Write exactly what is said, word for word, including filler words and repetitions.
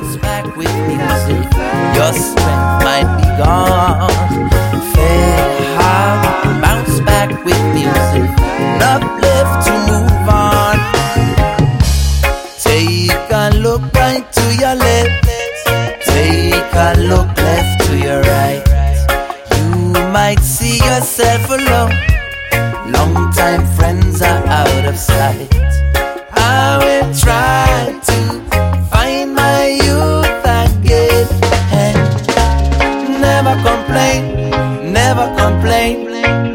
bounce back with music. Your strength might be gone. Fair heart, bounce back with music. Uplift to move on. Take a look right to your left. Take a look left to your right. You might see yourself alone. Long time friends are out of sight. I will try to find my youth again. Never complain, never complain.